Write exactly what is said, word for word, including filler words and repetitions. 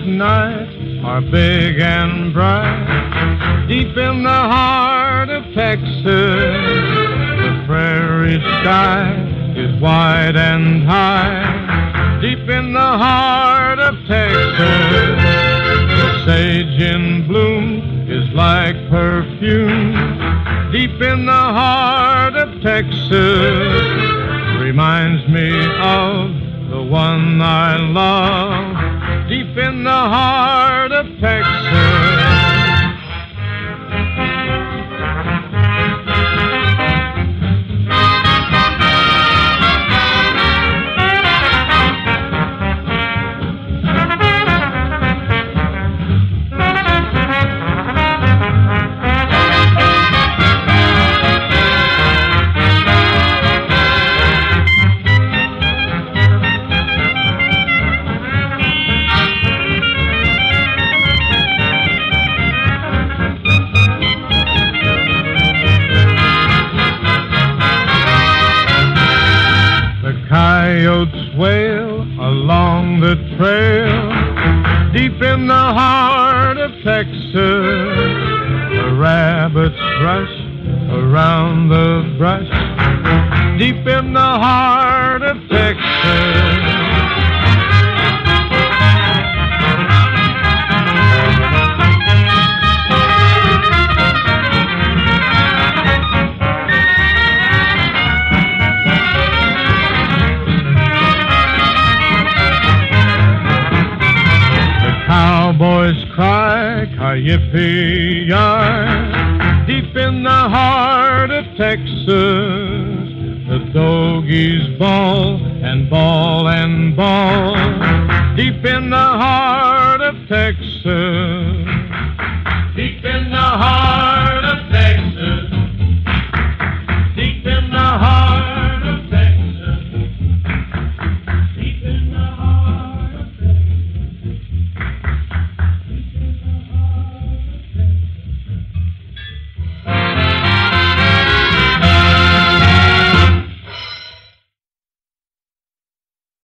nights are big and bright. Deep in the heart of Texas, the prairie sky is wide and high. Deep in the heart of Texas, the sage in bloom is like perfume. Deep in the heart of Texas, reminds me of the one I love. Deep in the heart of Texas. Coyotes wail along the trail. Deep in the heart of Texas, the rabbits rush around the brush. Deep in the heart of Texas. Cowboys cry, ki-yippee-yi. Deep in the heart of Texas, the dogies bawl and bawl and bawl. Deep in the heart of Texas.